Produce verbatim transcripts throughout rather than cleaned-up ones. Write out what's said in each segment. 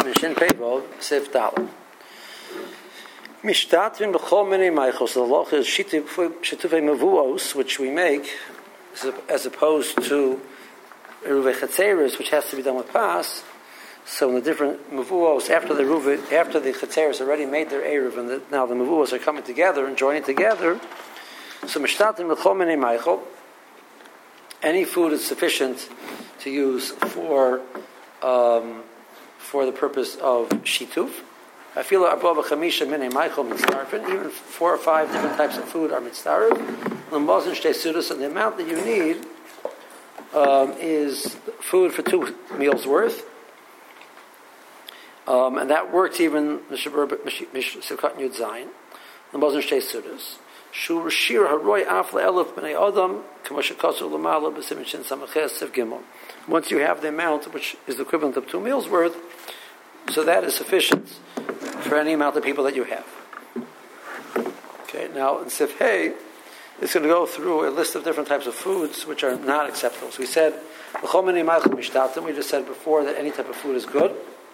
Mishin Pevov Sif Dalet. Mishtatvin b'chol minei meichos. The law is shitufei mevuos, which we make, as opposed to eruvei chatzeres, which has to be done with pas. So in the different mevuos, after the eruvei, after the chatzeres already made their eruv, and the, now the mevuos are coming together and joining together. So mishtatvin b'chol minei meichol. Any food is sufficient to use for um, for the purpose of shituf. I feel above a chamisha minei meichel mitzarfin. Even four or five different types of food are mitzaref. L'mazon shtei sudas, and the amount that you need um, is food for two meals worth. Um, and that works even Mishabur Sivkat Yud Zayin. L'mazon shtei sudas. Shur shir haroy afle elef b'nei adam k'moshekatsu l'mala b'simin shin samaches sev gimel. Once you have the amount, which is the equivalent of two meals worth, so that is sufficient for any amount of people that you have. Okay, now in Sif Hey, it's going to go through a list of different types of foods which are not acceptable. So we said, we just said before that any type of food is good.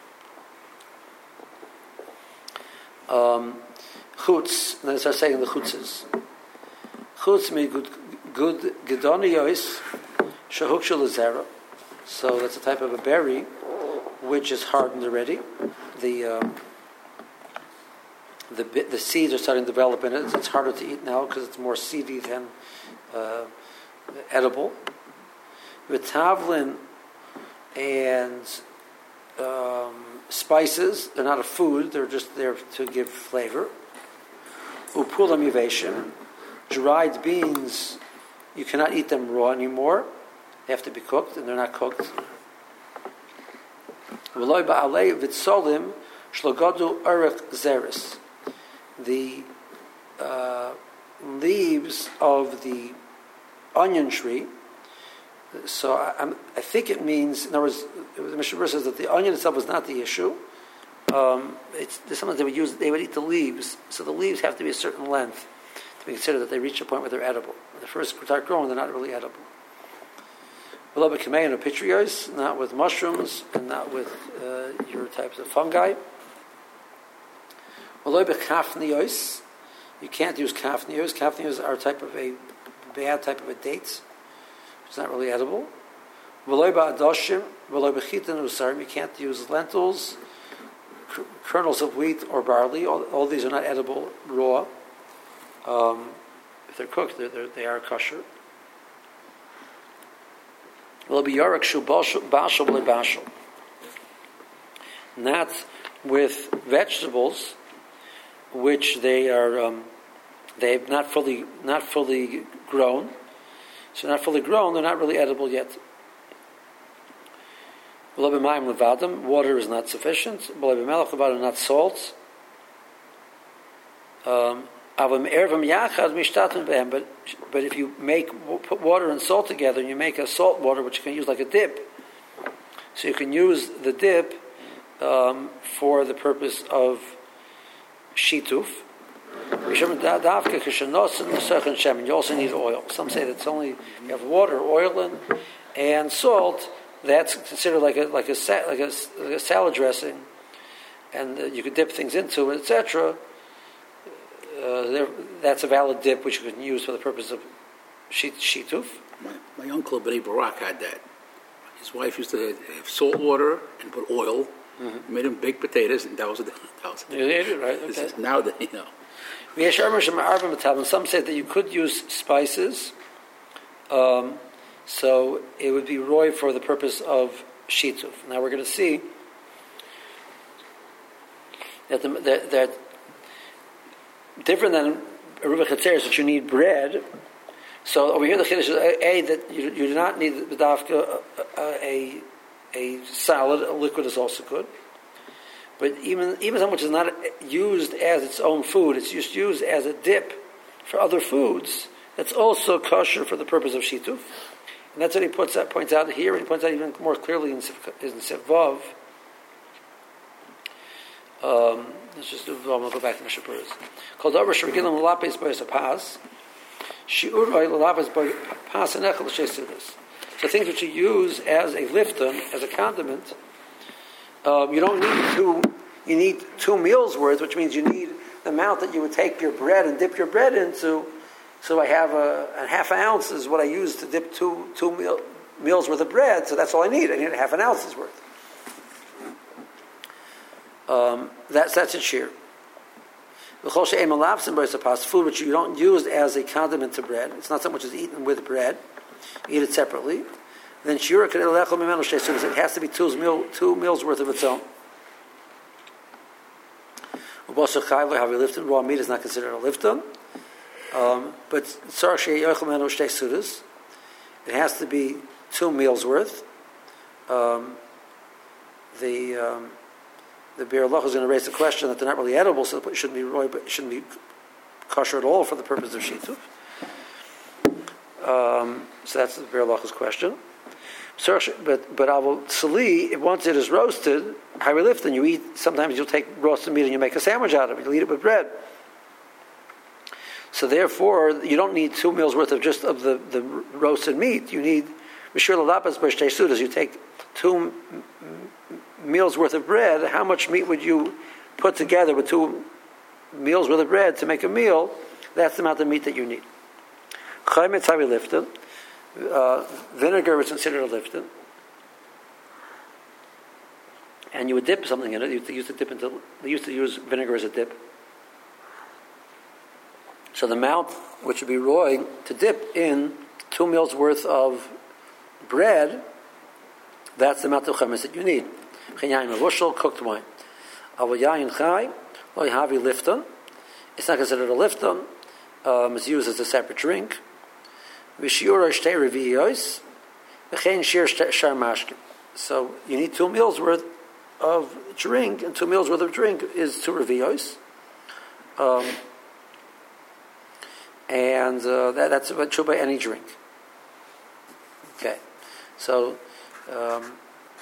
Um, chutz, and then it starts saying the chutzes. Chutz means good, good gedoniyos, shahuk shalazera. So that's a type of a berry which is hardened already. The um, the the seeds are starting to develop in it. It's harder to eat now because it's more seedy than uh, edible. Vitavlin and um, spices, they're not a food, they're just there to give flavor. Upulam yiveshim, dried beans, you cannot eat them raw anymore. They have to be cooked, and they're not cooked. V'loy ba'alei v'tzolim shlogadu erech zeres. The uh, leaves of the onion tree. So I, I think it means, in other words, the Mishnah says that the onion itself was not the issue. Um, it's sometimes they would use, they would eat the leaves. So the leaves have to be a certain length to be considered that they reach a point where they're edible. When they first start growing, they're not really edible. Not with mushrooms and not with uh, your types of fungi. You can't use kafnios. Kafnios are a type of a bad type of a date. It's not really edible. You can't use lentils, kernels of wheat or barley. All, all these are not edible raw. Um, if they're cooked, they're, they're, they are kosher. Not with vegetables, which they are um, they've not fully not fully grown. So not fully grown, they're not really edible yet. Water is not sufficient. Not salt. Um, But, but if you make put water and salt together, and you make a salt water which you can use like a dip, so you can use the dip um, for the purpose of shituf. You also need oil. Some say that it's only you have water, oil, and, and salt. That's considered like a like a like a, like a salad dressing, and uh, you could dip things into it, et cetera. Uh, that's a valid dip which you can use for the purpose of shituf. My, my uncle Bnei Barak had that. His wife used to have salt water and put oil. Mm-hmm. Made him baked potatoes, and that was a that was a, yeah, right. Okay. This is now that you know. Some say that you could use spices, um, so it would be roy for the purpose of shituf. Now we're going to see that the, that. that different than Eruvei Chatzeres, that you need bread. So over here the chiddush is a that you, you do not need the dafka a, a a salad. A liquid is also good, but even even something which is not used as its own food, it's just used as a dip for other foods. That's also kosher for the purpose of shituf, and that's what he puts out, points out here. And he points out even more clearly in in Sevav. Um, let's just do. We'll go back to Mishnah Berurah. Called over Shurgilim Lapis Boyas Pas. Shiur Lapis Boyas Pas and Echel Shesidus. So things which you use as a lifton, as a condiment, Um, you don't need two. You need two meals worth, which means you need the amount that you would take your bread and dip your bread into. So I have a, a half an ounce is what I use to dip two two meal, meals worth of bread. So that's all I need. I need a half an ounce's worth. Um, that's that's a shear. Food which you don't use as a condiment to bread. It's not something which is eaten with bread. You eat it separately. Then shira it has to be two, meal, two meals worth of its own. Raw meat is not considered a lifton. Um, but it has to be two meals worth. Um, the um, the Be'er Halacha is going to raise the question that they're not really edible, so it shouldn't be it shouldn't be kosher at all for the purpose of shituf. Um, so that's the Be'er Halacha's question. But but avol tzli, once it is roasted, high lift, and you eat. Sometimes you'll take roasted meat and you make a sandwich out of it. You'll eat it with bread. So therefore, you don't need two meals worth of just of the, the roasted meat. You need mishur lalapas b'shtei sudas. You take two m- meals worth of bread. How much meat would you put together with two meals worth of bread to make a meal? That's the amount of meat that you need. Chaymet havi lifted. Uh, vinegar is considered a lifted, and you would dip something in it. You used to dip into. They used to use vinegar as a dip. So the amount which would be roy to dip in two meals worth of bread, that's the amount of chametz that you need. Cooked wine. It's not considered a lifton. Um, it's used as a separate drink. So you need two meals worth of drink, and two meals worth of drink is two reviyos. Um, and uh, that, that's true by any drink. Okay, so um,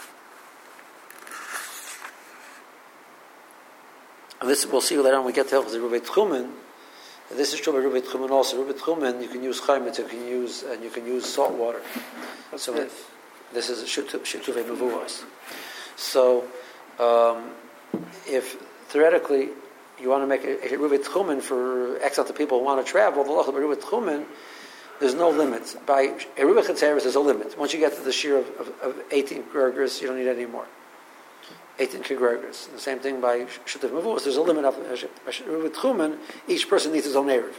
this we'll see later on when we get to Hilchos Rubei Tchumen. This is true by Rubei Tchumen also. Rubei Tchumen you can use chaymet, you can use and you can use salt water. What's so this? This is shituvei mevuos. So um, if theoretically you want to make a, a Rubei Tchumen for X amount of people who want to travel, the law of Rubei Tchumen, there's no limit. By a Rubei Chetzeres, there's a limit. Once you get to the shear of, of, of eighteen gergers, you don't need any more. eighteen gergers. The same thing by Shutuf Mavus, there's a limit of Rubei Tchumen, each person needs his own Erev.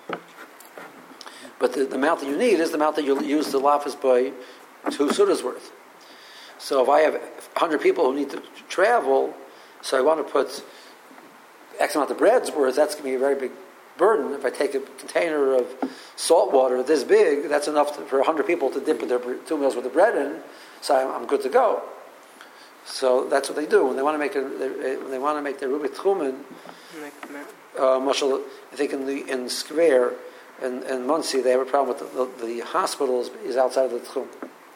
But the, the amount that you need is the amount that you'll use the lafas by two sudas worth. So if I have one hundred people who need to travel, so I want to put X amount of bread's worth, that's going to be a very big burden. If I take a container of salt water this big, that's enough to, for one hundred people to dip their two meals worth of bread in, so I'm, I'm good to go. So that's what they do when they want to make a, when they want to make their Rubei Tchumen. Uh, Marshall, I think in the in Square in, in Muncie they have a problem with the, the, the hospital is, is outside of the Tchum.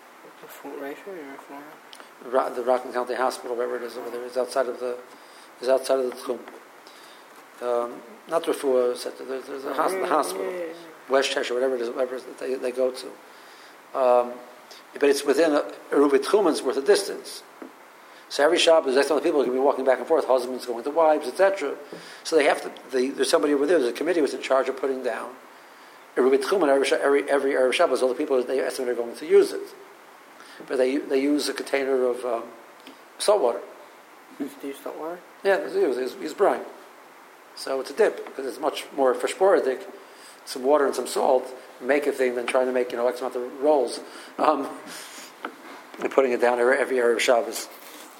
Ra- the Rockland County Hospital, wherever it is over there, is outside of the is outside of the Tchum. Um, not Refuah Center. There's, there's a hos- the hospital, West Cheshire, whatever it is, whatever it is that they, they go to. Um, but it's within a, a Rubei Tchumen's worth of distance. So every Shabbos, there's some people who can be walking back and forth, husbands going to wives, et cetera. So they have to. They, there's somebody over there. There's a committee who's in charge of putting down a Rubei Tchumen every every every Erev Shabbos. All the people they estimate are going to use it, but they they use a container of um, salt water. Do you use salt water? Yeah, they use they use, use brine. So it's a dip because it's much more freshporidic. Some water and some salt make a thing than trying to make you know X amount of rolls. Um, and putting it down every every Erev Shabbos.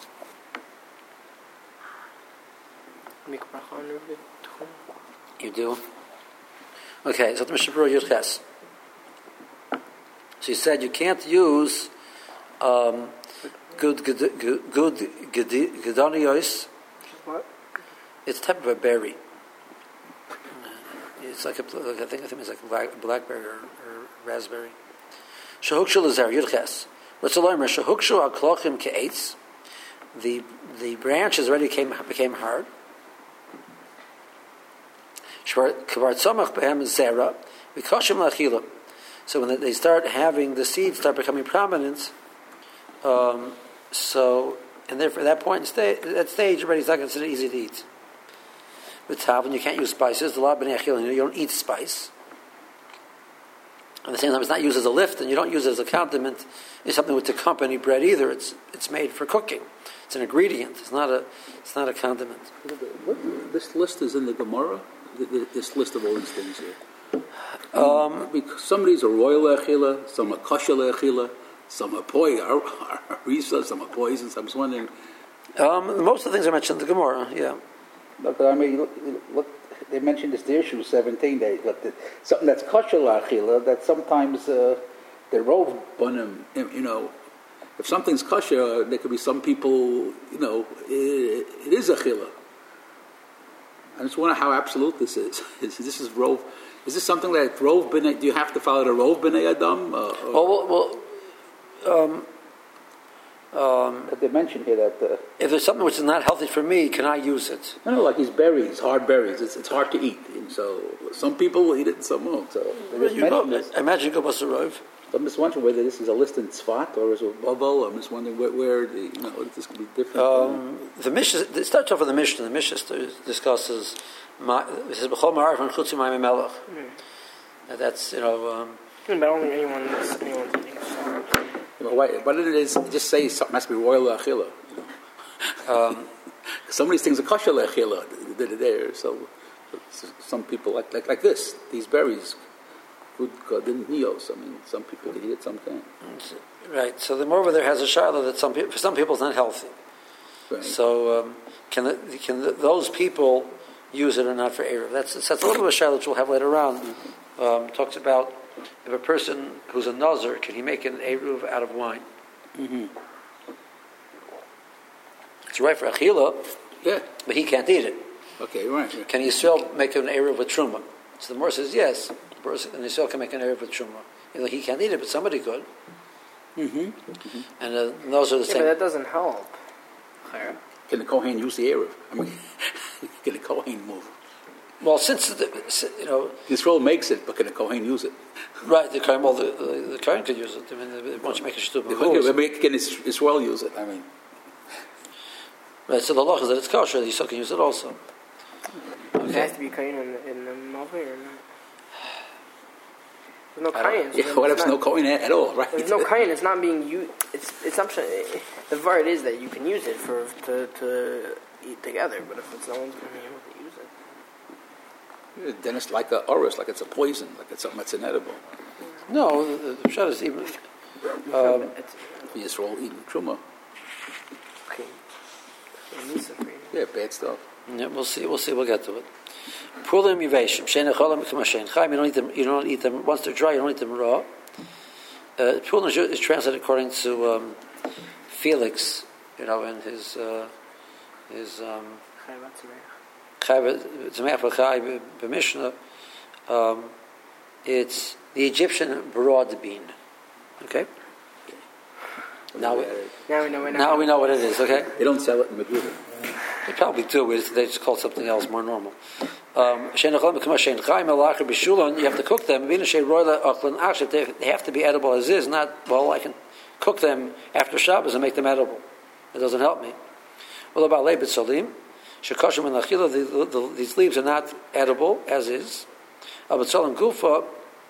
You do? Okay, so the Mishnah Berurah Yudches. So you said you can't use um, good good good gedonios. What? It's a type of a berry. It's like a I think I think it's like a black, blackberry or, or raspberry. Shehukshul Lazar Yudches. What's the learner? Shehukshul Aklochim Ke'etz. The the branches already came became hard. So when they start having the seeds start becoming prominent, um, so and therefore at that point, sta- at that stage, already it's not considered easy to eat. With tavin, you can't use spices. The law b'nei achila, you don't eat spice. At the same time, it's not used as a lift, and you don't use it as a condiment. It's something with to accompany bread either. It's it's made for cooking. It's an ingredient. It's not a it's not a condiment. What, this list is in the Gemara. This list of all these things here. Um, because some of these are royal achila, some are kosher achila, some are poi, are, are risa, some are poisons. I'm just wondering. um, most of the things are mentioned in the Gemara. Yeah. But I mean, look, look, they mentioned this the issue seventeen. They look, something that's kosher achila that sometimes uh, the rove Bonim, you know, if something's kosher, there could be some people, you know, it, it is achila. I just wonder how absolute this is. Is this is rove? Is this something that rove b'nei? Do you have to follow the rove b'nei adam? Uh, Well, well, well um, um, but they mentioned here that uh, if there's something which is not healthy for me, can I use it? no, no, like these berries, hard berries. It's, it's hard to eat, and so some people will eat it and some won't. So they just You go, mentioned this. I imagine you go bust a rove. I'm just wondering whether this is a list in Tzfat or is it bubble. I'm just wondering where, where the, you know, this could be different. Um, the Mishnah, it starts off with the Mishnah. The Mishnah discusses, ma- it says, "B'chol ma'arif chutz mayim melech." And that's, you know, um, But I don't think anyone's anyone's eating salt. You know, why, why didn't it just say something has to be royal achila? You know? um, Some of these things are kosher achila that are there. So some people like like like this, these berries, good God in neos. I mean, some people can eat it, some can't. right. So the moreover there has a shiloh that some people, for some people, it's not healthy. Right. So um, can the, can the, those people use it or not for eruv? That's that's a little bit of a shiloh which we'll have later on. Um, talks about if a person who's a nazir, can he make an eruv out of wine? Mm-hmm. It's right for achila, Yeah. but he can't eat it. Okay. Right. right. Can he still make an eruv with truma? So the Gemara says yes. The person and he still can make an eruv with truma. You know, he can't eat it, but somebody could. Mm-hmm. Mm-hmm. And uh, those are the Yeah, same. but that doesn't help. Can the Kohen use the eruv? I mean, can the Kohen move? Well, since the, you know, Yisrael makes it, but can the Kohen use it? right, the Kohen, well, the, the, the Kohen could use it. I mean, once you make a shtup The of Kohen, I mean, can Yisrael use it? I mean, right. So the law is that it's kosher. You still can use it also. It has Okay. to be kain in the, in the Malveh or not? There's no I don't- kain. yeah, what if there's no Kohen at all, right? There's no kain. It's not being used. It's it's not. The vart is that you can use it for to to eat together, but if it's no one's going to be able to use it. Then it's like a orus, like it's a poison, like it's something that's inedible. No, the, the pshat is even. Um, It's Yisrael eating truma. okay. It needs to be. Yeah, bad stuff. yeah, we'll see. We'll see. We'll get to it. Pulim yiveshim shein echolim k'mashein chaim. You don't eat them. You don't eat them once they're dry. You don't eat them raw. Uh, Pulim is translated according to um, Felix. You know, in his uh, his. Um, Mishnah, um, it's the Egyptian broad bean. Okay. Now, we, Now we know. We're not now we know what it is. Okay. They don't sell it in Megillah. They probably do. We just- They just call it something else more normal. Um, you have to cook them. They they have to be edible as is. Not well. I can cook them after Shabbos and make them edible. It doesn't help me. What about lebet salim? Shekashim and achila, the, the, these leaves are not edible as is. But salim gufa,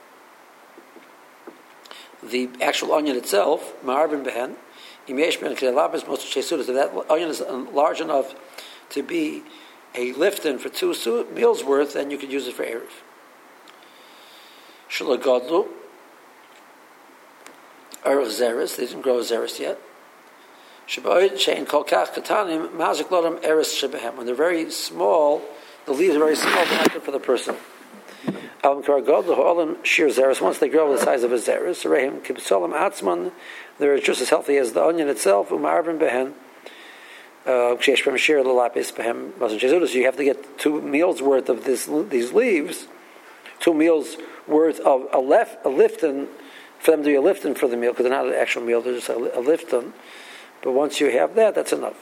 the actual onion itself, ma'arbin behen, imesh ben kelabes most chesudas. That onion is large enough to be a liftin for two meals worth, and you could use it for eruv. Shalagadlu, or zeres. They didn't grow zeres yet. When they're very small, the leaves are very small, they're not good for the person. Once they grow the size of a zeres, they're just as healthy as the onion itself. So you have to get two meals worth of this, these leaves, two meals worth of a, lef, a lifton, for them to be a lifton for the meal, because they're not an actual meal, they're just a, a lifton. But once you have that, that's enough.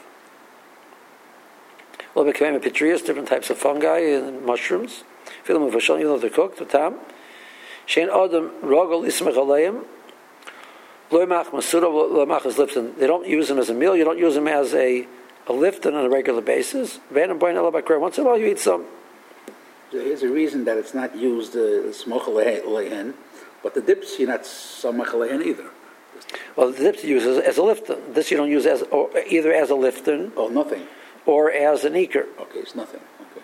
A little bit of petrius, different types of fungi and mushrooms. Feel them with you know they're cooked with tam. Shein adam rogel ismech aleim. Loimach Masura, Loimach is Lipton. They don't use them as a meal. You don't use them as a, a Lipton on a regular basis. Once in a while you eat some. There's a reason that it's not used smoch lehen, but the dips you're not samach lehen either. Well, the dips you use as, as a Lipton. This you don't use as or either as a Lipton. Oh, nothing. Or as an eker. Okay, it's nothing.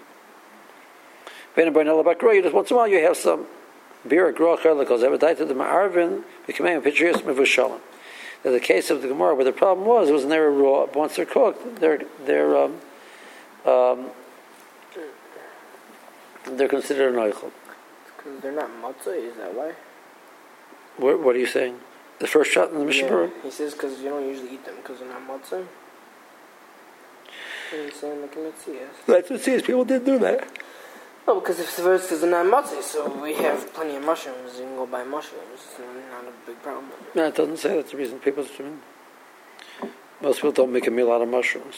Okay. Just once in a while you have some beer groch because ever died to the ma'arvin became a pictures mevushalim. In the case of the Gemara, where the problem was, it was never raw. But once they're cooked, they're they're um, um, they're considered an oichel. Because they're not matzah, is that why? What, what are you saying? The first shot in the Mishnah Yeah, Berurah? he says because you don't usually eat them because they're not matzah. And he's saying like in Mitzias. That's what it says. People did do that. No, because if the verse says they're not matzah, so we have plenty of mushrooms. You can go buy mushrooms. It's not a big problem. No, it doesn't say that's the reason people. Most people don't make a meal out of mushrooms.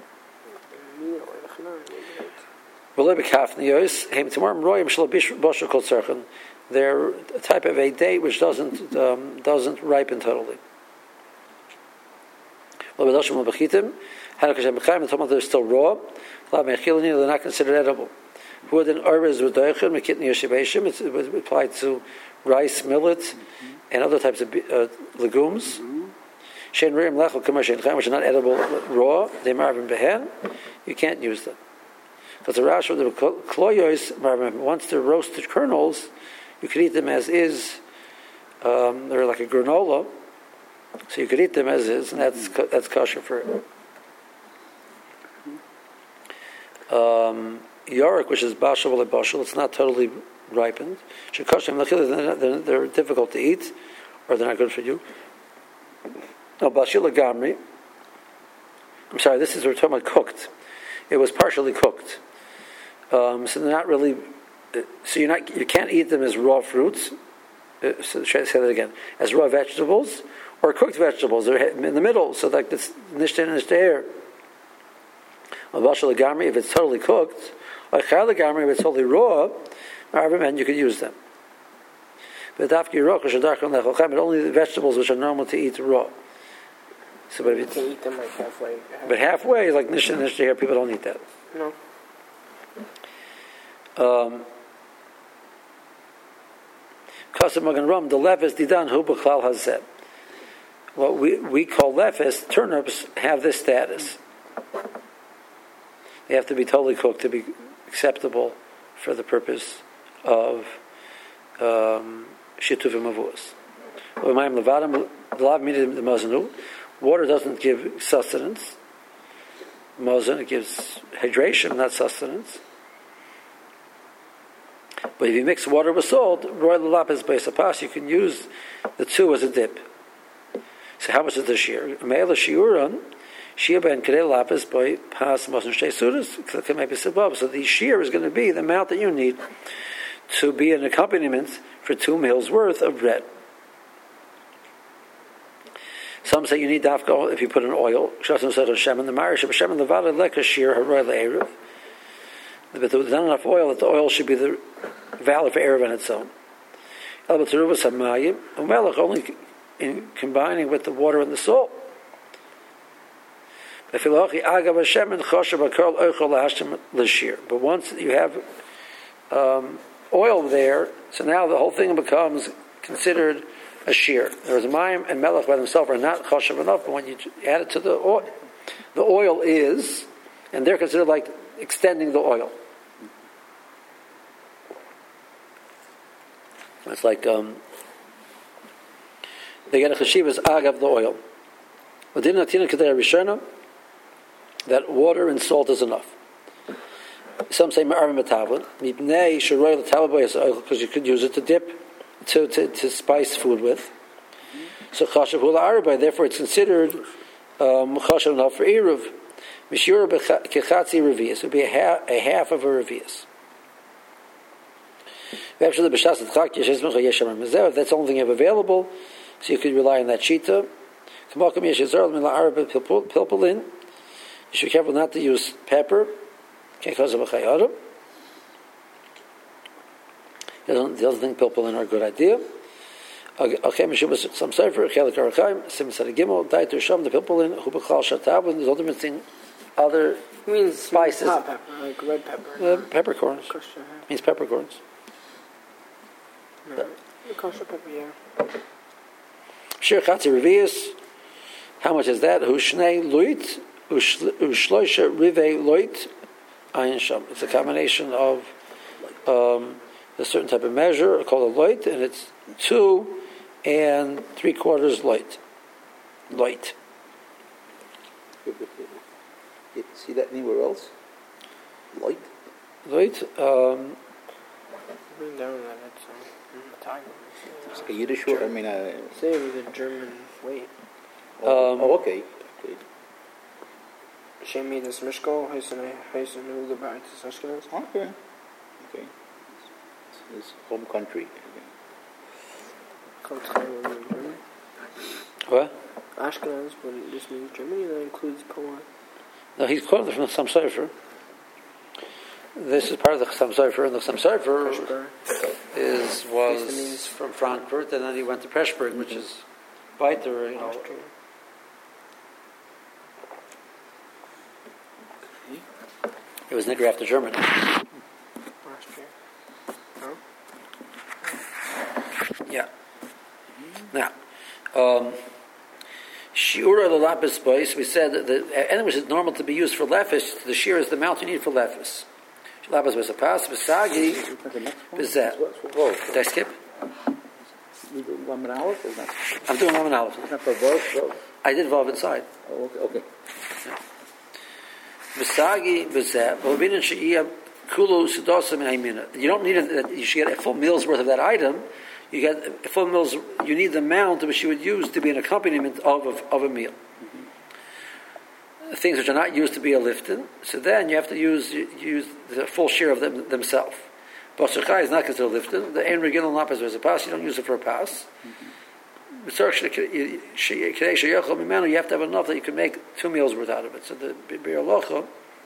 They're a type of a date which doesn't um, doesn't ripen totally. They're still raw. They're not considered edible. It's applied to rice, millet, and other types of uh, legumes. Which are not edible raw. They marvin behen. You can't use them. Because the rash of the kloyos, once they're roasted kernels, you could eat them as is. Um, they're like a granola, so you could eat them as is, and that's that's kosher for it. Um, Yorick, which is bashal like bashal, it's not totally ripened. They're, they're difficult to eat, or they're not good for you. No, bashil gamri. I'm sorry, this is we're talking about cooked. It was partially cooked, um, so they're not really. So you're not, you can't eat them as raw fruits. Uh, so try to say that again. As raw vegetables or cooked vegetables. They're in the middle, so like this nishta and nishta. If it's totally cooked, or if it's totally raw, and you could use them. But only the vegetables which are normal to eat raw. So, but if you can eat them like halfway. But halfway, like nishta and nishta here, people don't eat that. No. Um, the lefes didan hu b'chlal hazeh. What we we call lefes turnips have this status. They have to be totally cooked to be acceptable for the purpose of shituvim avos. Water doesn't give sustenance. Mozen, it gives hydration, not sustenance. But if you mix water with salt, royal lapis beisapas, you can use the two as a dip. So how much is the shear? Me'ela shiuran, shear ben kadei lapis by pas mosen shtei sudas, maybe sabab. So the shear is going to be the amount that you need to be an accompaniment for two meals worth of bread. Some say you need dafka if you put in oil. Shasam said Hashem and the marish of Hashem and the vada leka shear haroy le'erev. But there's not enough oil that the oil should be the valid for erev on its own. Only in combining with the water and the salt. But once you have um, oil there, so now the whole thing becomes considered a shear. There was mayim and melech by themselves are not choshev enough, but when you add it to the oil, the oil is, and they're considered like extending the oil. It's like um, they get a cheshivas agav the oil. That water and salt is enough. Some say ma'arvin metavlin mipnei sheroy l'tavlin because you could use it to dip, to to, to spice food with. So chashav hu la'arba, therefore it's considered chashav enough for eruv. Mishura kechatzi revius would be a half, a half of a revius. If that's the only thing you have available, so you could rely on that shita. You should be careful not to use pepper. Can't cause of a chayadim. He doesn't, doesn't think pilpulin are a good idea. Okay, Mishum was some sefer, Chelik Arachaim, Sim Sadi Gimel, Dait Risham, the Pipulin, Hubachal Shatab, and there's all different things, other It means spices. hot pepper, like red pepper. Uh, peppercorns. Kosher, Means peppercorns. yeah. No, the kosher pepper, yeah. Shir Chatzi Revius, how much is that? Hushnei Luit, Ushloisha Rive Loit, Ayin Sham. It's a combination of um, a certain type of measure called a loit, and it's two and three quarters loit. Loit. You see that anywhere else? Light? Loit. Um, Bring down that it's um, Italian. It's like a Yiddish word. I mean, uh, Say it was a German weight. oh, Um, oh, okay. okay. Shemi das Mishko, Heisen Heisen Uga Bart Ashkenaz. Okay. Okay. It's, it's home country. Comes kind of German. what? Ashkenaz, when this means Germany, that includes Poland. No, he's quoted from the Chassam Sofer. This is part of the Chassam Sofer, and the Chassam Sofer is was from Frankfurt, and then he went to Pressburg, which is weiter, you know. Austria. It was nigger after Germany. Austria. No? Yeah. Now, um, shiura the lapis boys. We said that the anything which is normal to be used for lefis, the shear is the amount you need for lefis. Lapis was a pass. Besagi. Bizet. Whoa. Did I skip? You do Lamed Aleph or not? I'm doing Lamed Aleph. Not for both? Both. I did Vav inside. Oh, okay. okay. Besagi bezet. V'lvinin she'iyah kulu sudosim ha'imina. You don't need it. You should get a full meal's worth of that item. You get a full meal's. You need the amount which you would use to be an accompaniment of of, of a meal. Mm-hmm. Things which are not used to be a liftin. So then you have to use use the full share of them themselves. Basar chai is not considered liftin. The ein regil lapis is a pass. You don't use it for a pass. You have to have enough that you can make two meals worth out of it. So the bir locha,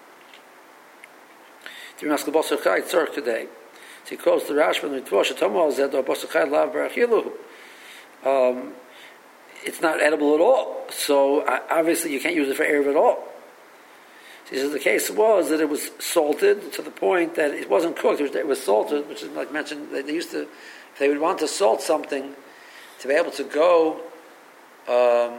the Ramas Basar Chai tzarch today. So he quotes the Rashba and the Tvosha Tomal Zed or Basar Chai lav barachilu. Um, it's not edible at all. So uh, obviously you can't use it for erev at all. So he says the case was that it was salted to the point that it wasn't cooked. It was, it was salted, which is like mentioned. They, they used to, if they would want to salt something, to be able to go, um,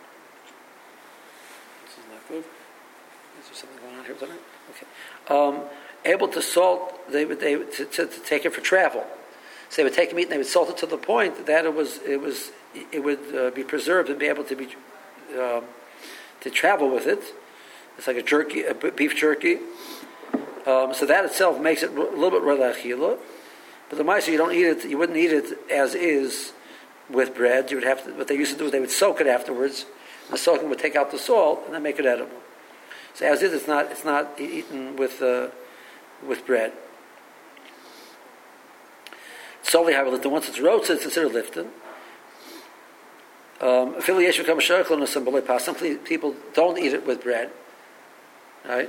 this is not good. Is there something going on here tonight? Okay. Um, able to salt, they would they to, to, to take it for travel. So they would take meat and they would salt it to the point that it was it was it would uh, be preserved and be able to be um, to travel with it. It's like a jerky, a beef jerky. Um, so that itself makes it a little bit relachila. But the mice, you don't eat it. You wouldn't eat it as is. With bread, you would have to. What they used to do is they would soak it afterwards. And the soaking would take out the salt and then make it edible. So as is, it's not. It's not eaten with uh, with bread. Solely, however, once it's roasted, it's considered lifted. Affiliation becomes shaykhul and some belay pas. Some people don't eat it with bread, right?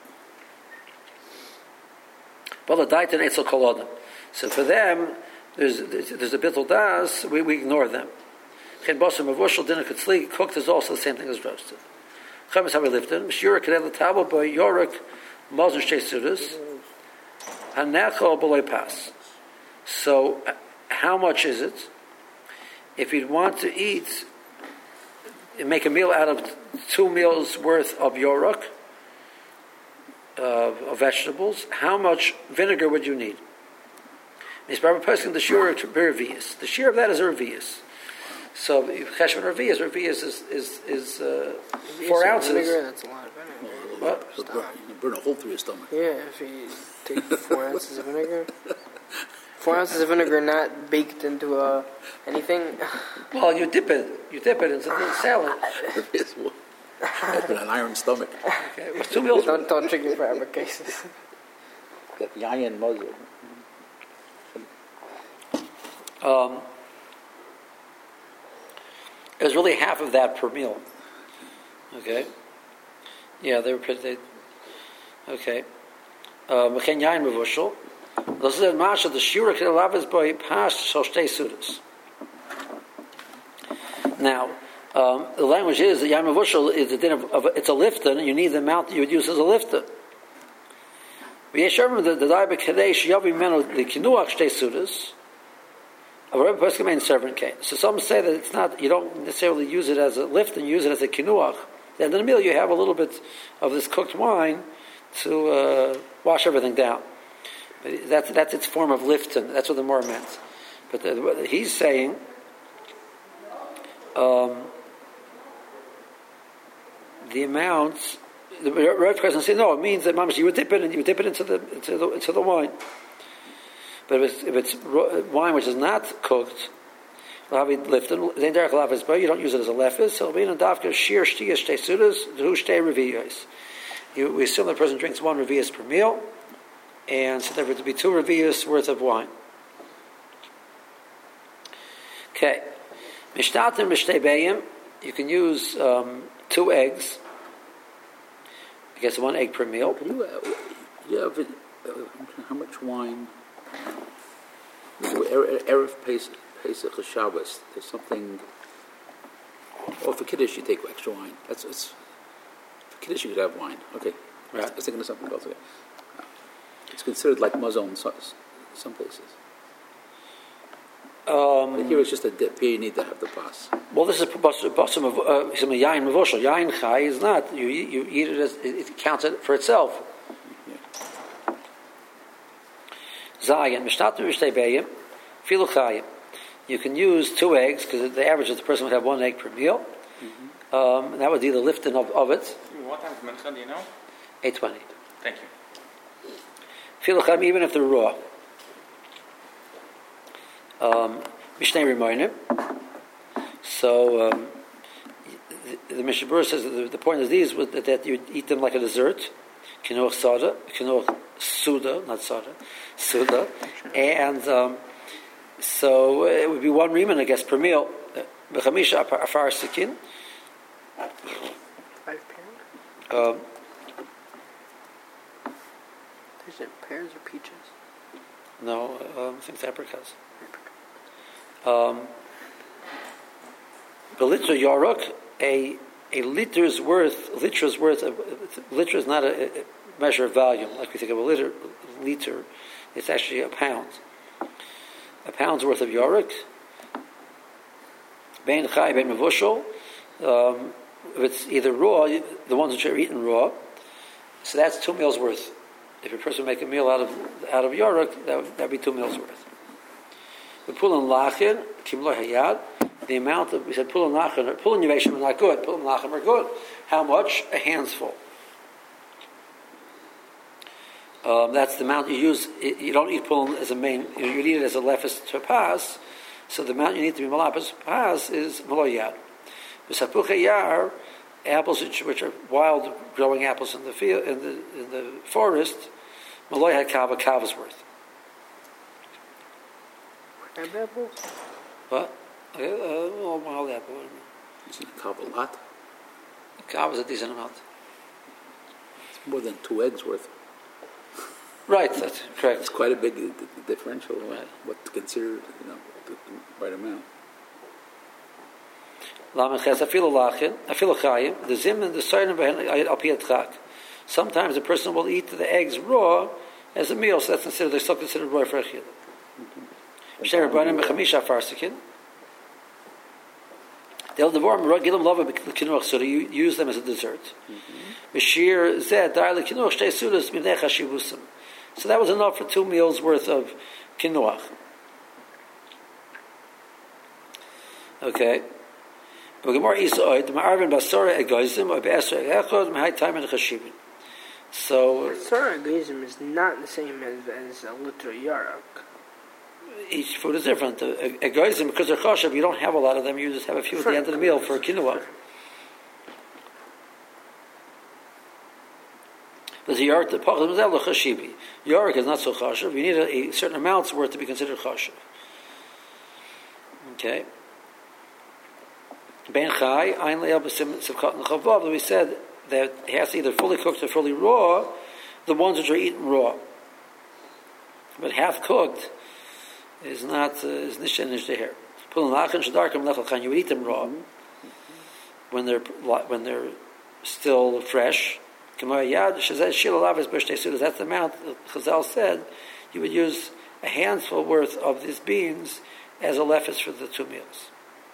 Well, the diet and etzel kolodem. So for them. There's, there's a bittul das, we, we ignore them. Chen basar mavushal dinner katzli, cooked is also the same thing as roasted. Chametz how we lived in. Mishura kadel l'tabo by yorek mazen shtei sudas. Hanecho b'loy pas. So, how much is it? If you'd want to eat, make a meal out of two meals worth of yorek, uh, of vegetables, how much vinegar would you need? The shear of revius. The shear of that is a revius. So cheshvan revius, revius is is is uh, four ounces. Vinegar, that's a lot of vinegar. What? You burn, you burn a hole through your stomach. Yeah, if you take four ounces of vinegar, four ounces of vinegar not baked into a anything. Well, you dip it. You dip it in salad. It's an iron stomach. Okay, it was two meals. Don't don't drink it for ever cases. Got yayin muzzle. Um, it was really half of that per meal. Okay. Yeah, they were pretty. Okay. Mechen yain mevushal. This is masha the shura kedalav is by past shoshtei sudas. Now, um, the language is that Yain Mavushal is a din of, of it's a lifton, and you need the amount that you would use as a lifton. The Daiba Kadesh Yavi Meno the Kinuach Shtei Sudas. A Rebbe Pesach main servant came. So some say that it's not. You don't necessarily use it as a lift, and use it as a kinuach. Then in the meal you have a little bit of this cooked wine to uh, wash everything down. But that's that's its form of lifton. That's what the Mor meant. But the, what he's saying. Um, the amount. The Rebbe Pesach says no. It means that mamash, you would dip it and you would dip it into the into the into the wine. But if it's, if it's wine which is not cooked, you don't use it as a lefis. So we assume the person drinks one revius per meal, and so there would be two revius worth of wine. Okay, mishtatim mishtei you can use um, two eggs. I guess one egg per meal. Can you, uh, yeah, but, uh, how much wine? Erev Pesach, Pesach Shabbos. There's something. Or for Kiddush, you take extra wine. That's it's. For Kiddush, you could have wine. Okay, right. I was thinking of something else. Okay. It's considered like mazon in some places. Um, but here it's just a dip. Here you need to have the pas. Well, this is basam of uh, some yain mavoshel. Yain chai is not. You you eat it as it counts it for itself. Zayin mishtatim mishtei beyim filu chayim. You can use two eggs because the average of the person would have one egg per meal. Mm-hmm. Um, and that would be the lifting of, of it. What time is mincha? Do you know? Eight twenty. Thank you. Filu chayim, even if they're raw. Um, Mishnei Rimonim. So um, the, the Mishnah Berurah says that the, the point of these was that, that you eat them like a dessert. Kinuach sada, kinuach suda, not sada, suda, and um, so it would be one reman, I guess, per meal. B'chamisha afar sikin. Five pound. Um, Is it pears or peaches? no, um, I think it's apricots. Um, the liter yarok, a a liter's worth, liter's worth, of, liter is not a, a measure of volume like we think of a liter. Liter, it's actually a pound. A pound's worth of yarok. Bein chai, bein mevushal. Um, if it's either raw, the ones which are eaten raw, so that's two meals worth. If a person make a meal out of out of yarok, that would that'd be two meals worth. The pulin lachin, kimlo hayad, the amount of, we said pulin lachin, pulin yaveshim are not good, pulin lachin are good. How much? A handful. Um, that's the amount you use. You don't eat pulin as a main, you, you eat it as a lefis to pass, so the amount you need to be malapis pass is malo yad. V'sapucha yar, apples which, which are wild growing apples in the field, in the in the forest, malo had kava, kava's worth. Crab apples? What? Uh, well, wild apple. Isn't it kava a lot? Kava is a decent amount. It's more than two eggs worth. Right, that's correct. It's quite a big uh, differential. Right. What to consider, you know, the, the right amount. The zim and the soyin al pi atchak. Sometimes a person will eat the eggs raw as a meal, so that's considered, they're still considered raw for a chiyuv. They'll devour gilam lava b'kinuach suda. You use them as a dessert. B'shir zed dar lekinuach shtei sudas minei chashivusam. So that was enough for two meals worth of kinuach. Okay. So Basara egoism is not the same as as a liter yarok. Each food is different. Egoism, because they're chashav, you don't have a lot of them. You just have a few at the end of the meal for kinuach. But the yarok, the pachad mazel chashibi. Yarok is not so chashav. You need a, a certain amount's worth to be considered chashav. Okay. Ben chai, ein le'el b'sim sivkat n'chavav. We said that it has to either fully cooked or fully raw. The ones which are eaten raw, but half cooked is not uh, is nisha nisha here. You would eat them raw when they're when they're still fresh. That's the amount Chazal said you would use a handful worth of these beans as a lefis for the two meals.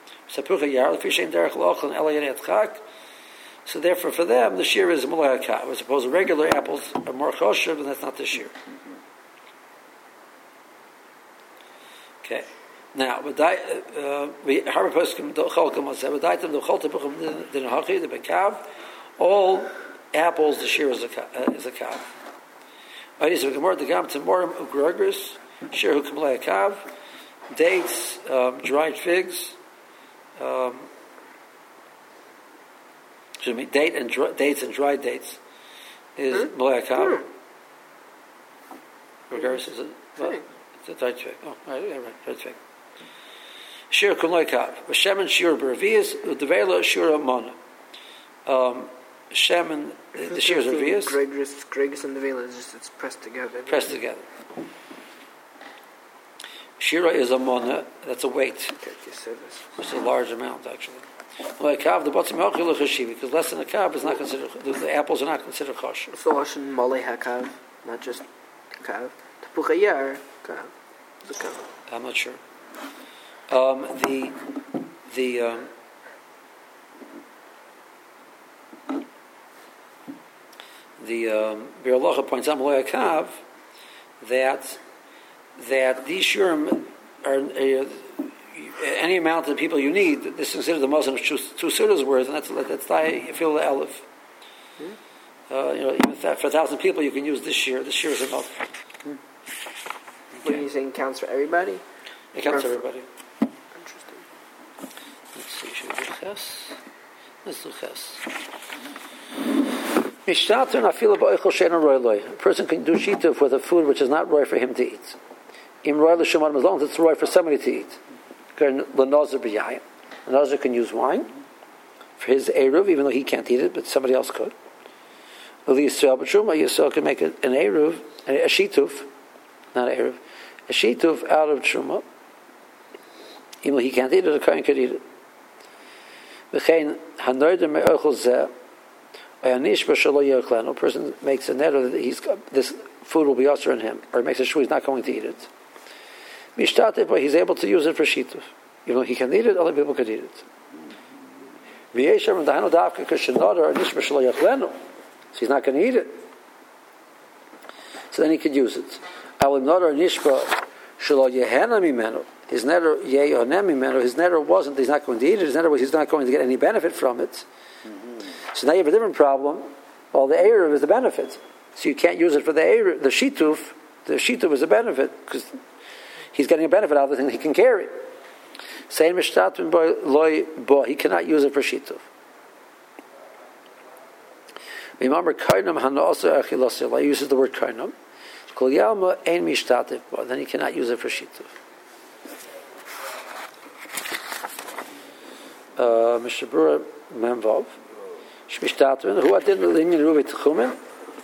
So therefore, for them, the shear is mulei hakav. As opposed to regular apples are more kosher, and that's not the shear. Okay. Now, we harbor poskim cholkom was said. We daitem the choltepuchim the hachi the bekav. All apples, the shear is a uh, is a kav. Ayis v'gemor the gam temorim ugrogris shear hu kamlei hakav. Dates, um, dried figs. Um, excuse me, date and dry, dates and dried dates is mulei hakav. Regardless, is it? Well, it's a dried fig. Oh, right, yeah, right, dried fig. Shir kumlei hakav. V'shemen shir b'revius u'devela shir amona. Um, shemen, the shir is revius. Gregis, Gregis and devela is just it's pressed together. Pressed together. Shira is a mona, that's a weight. It's a large amount, actually. Like kav, the bottom because less than a kav is not considered, the apples are not considered kosher. So Lashon Malei hakav, not just kav. Tepuchayar, kav. The kav. I'm not sure. Um, the, the, um, the, um, Bir Aloha points out Malei hakav that that these shurim are uh, any amount of people you need. This is considered the Muslim two, two sudas worth, and that's that's I feel the elif. Hmm? Uh, you know, even for a thousand people, you can use this year. This year is enough. Hmm. What are you saying? Counts for everybody? It counts for everybody. Interesting. Let's see. Should we do ches? Let's do ches. A person can do shituf with a food which is not roy for him to eat. Im roy l'shemad, as long as it's roy for somebody to eat. The nozer can use wine for his eruv, even though he can't eat it, but somebody else could. The Yisrael b'truma, Yisrael can make an eruv, a shituf, not an eruv, a shituf out of truma. Even though he can't eat it, a kohen could eat it. V'chein hanoder me'ochel zeh. A person makes a net that he's this food will be usher in him, or he makes a sure he's not going to eat it. Mishtate, but he's able to use it for shituf. Even though he can eat it, other people could eat it. So he's not going to eat it. So then he could use it. His netter, his netter wasn't, he's not going to eat it, his netter was he's not going to get any benefit from it. So now you have a different problem. Well, the eruv is the benefit, so you can't use it for the eruv. The shituf, the shituf is a benefit because he's getting a benefit out of the thing that he can carry. Saying mishtatun boy loy bo, he cannot use it for shituf. Remember, kainam hanasa achilasel. He uses the word kainam. Kol yalma ein mishtatif bo. Then he cannot use it for shituf. Uh, Mishabura Memvav. Shmishtatun, who didn't linyan ruvi tchumen,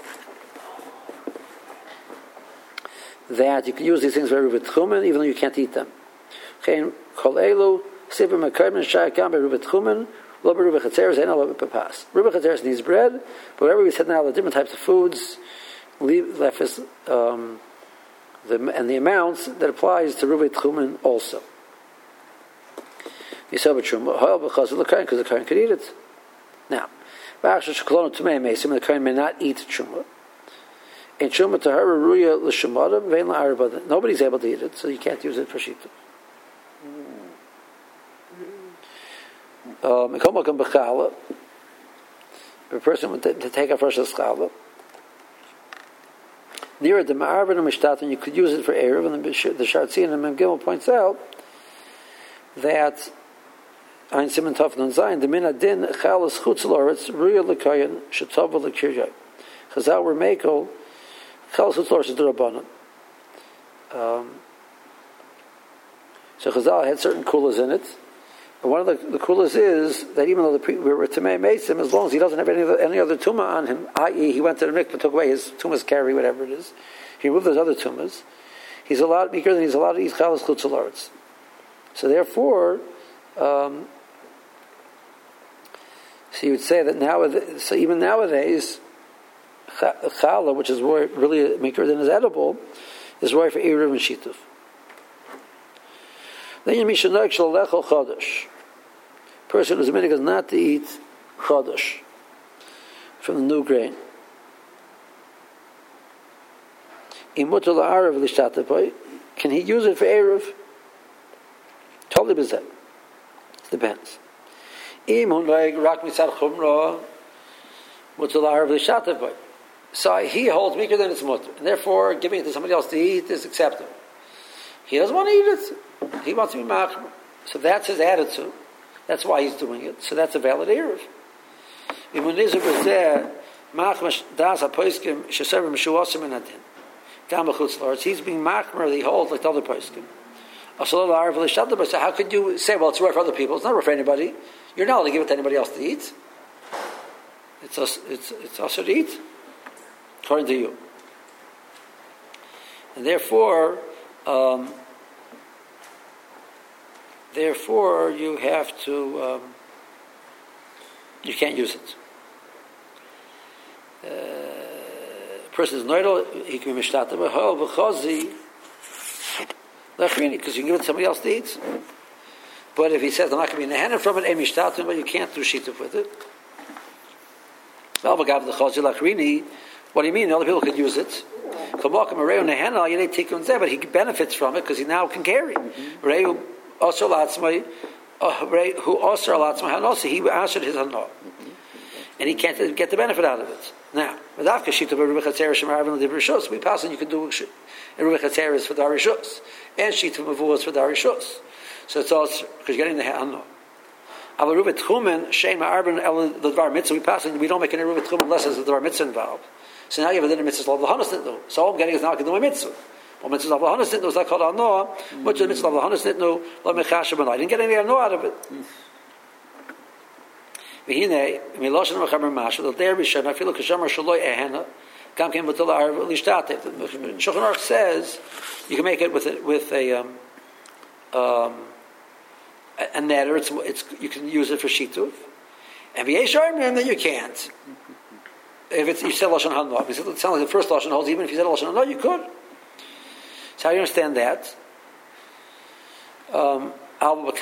that you can use these things for ruvi tchumen, even though you can't eat them. Chein kol elu sivim mekayim shayakam be ruvi tchumen, lo be ruvi chatzeres and lo be papas. Ruvi chatzeres needs bread, but whatever we said now, the different types of foods, left is um, the and the amounts that applies to ruvi tchumen also. Yisrael b'tchum, because of the kohen, because the kohen could eat it. Now. The kohen may not eat truma. In truma tahara ruya l'shemada vein la'arba. Nobody's able to eat it, so you can't use it for shituf. Mikol makom b'chala. A person would to take a first chala. Near the ma'arba and mishtatan, you could use it for erev, and the Shartzian and Mem Gimel points out that. Ein Simon Tov Nun Zayin, the Min Adin Chalas Chutz Loretz Ruya L'Koyen Shetova L'Kiryai. Chazal were Mekel Chalas Chutz Loretz is the Rabbanon. Um, so Chazal had certain kulas in it, and one of the, the kulas is that even though the we were Tamei Meisim, as long as he doesn't have any other, any other tumah on him, that is, he went to the mikveh, took away his tumah's carry, whatever it is, he removed those other tumahs, he's allowed, because he's allowed to eat Chalas Chutz Loretz. So therefore, um, so you would say that nowadays, so even nowadays, challah, which is really maker than is edible, is right for eruv and shituf. Then you mishnah shalechol chodesh. Person who's minig is not to eat chodesh from the new grain. Imutul la'arav l'shtatapay. Can he use it for eruv? Totally bezeh. Depends. Im hun leig rak mitzad chumra mutul la'arav l'shtatapay. So he holds weaker than its mutter, and therefore giving it to somebody else to eat is acceptable. He doesn't want to eat it. He wants to be machmer. So that's his attitude. That's why he's doing it. So that's a valid eruv. He's being machmer, he holds like the other poskim. So how could you say, well, it's right for other people? It's not right for anybody. You're not allowed to give it to anybody else to eat. It's us, it's it's also to eat, according to you. And therefore, um, therefore, you have to. Um, you can't use it. Uh, a person is noidal. He can be mishtata b'hol b'chozi lechrini because you can give it to somebody else to eat. But if he says I'm not going to be in the hand from it, em mishtata, but you can't do shituf with it. What do you mean? Other people could use it. But he benefits from it because he now can carry. Who also he answered his hana, and he can't get the benefit out of it. Now, we pass and you can do Ruach Hatzeres for the Arishus and Shita Mavuas for the Arishus. So it's also because you're getting the hana. We pass and we don't make any Ruvat Chum unless there's a Dvar Mitzvah involved. So now you have a little mitzvah of the Hanasnitnu. So all I'm getting is now I can do my mitzvah. Well, mitzvah of the Hanasnitnu is not called Anoah. Much of the mitzvah of the Hanasnitnu, Lo Mechashem and I didn't get any Anoah out of it. V'hinei, Miloshan Mechamer Masha, the Der Rishon, I feel like Kashamar Shaloi Ehena, Kam Kem Batul Arv Lishtate. The Shulchan Aruch says you can make it with a, with a um, um, a netter. It's, it's you can use it for shituf, and v'yesharim that you can't. If it's you said lashon hana, it sounds like the first lashon holds. Even if you said lashon hana, you could. So how do you understand that? Um, but no,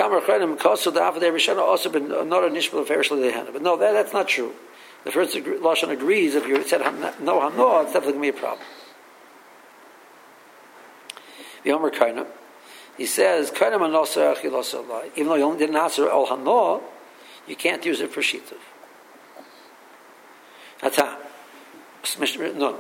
that, that's not true. The first lashon agrees. If you said no hana, it's definitely going to be a problem. V'yomer kainam. He says, even though you only didn't answer al hana, you can't use it for shituf. Ata, no.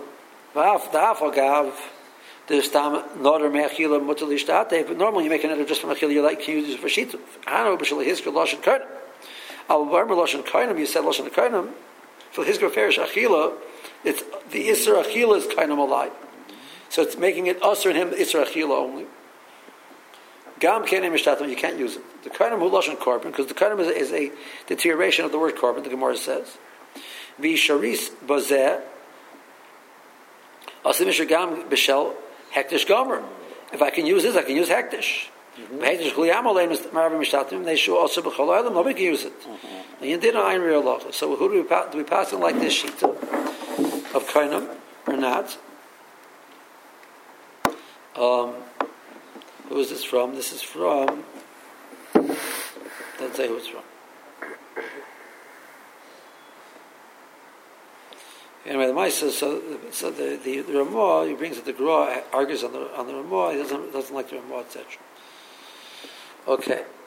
There's tam noder me'achila mutal ishtate, but normally you make another just from achila. You like to use it for shituf. Hano b'shel hizker lashon kainam. Al barmer lashon kainam. You said lashon kainam. For hizker ferish achila, it's the isra achila is kainam alai. So it's making it usher in him isra achila only. Gam kenim mishtatim, you can't use it. The kainam hu lashon korban, because the kainam is, is a deterioration of the word korban. The Gemara says, "V'sharis bazeh asim gam b'shel hektish gomer." If I can use this, I can use hektish. Hektish gliyam aleim marav mishtatim. They should also b'chol olam. Nobody can use it. And you did an ayin real law. So who do we pass? Do we pass it like this shita of kainam or not? Um. Who is this from? This is from. Doesn't say who it's from. Anyway, the Maisa, so so the the, the Ramah, he brings it. The Gra argues on the on the Ramah. He doesn't doesn't like the Ramah, et cetera. Okay.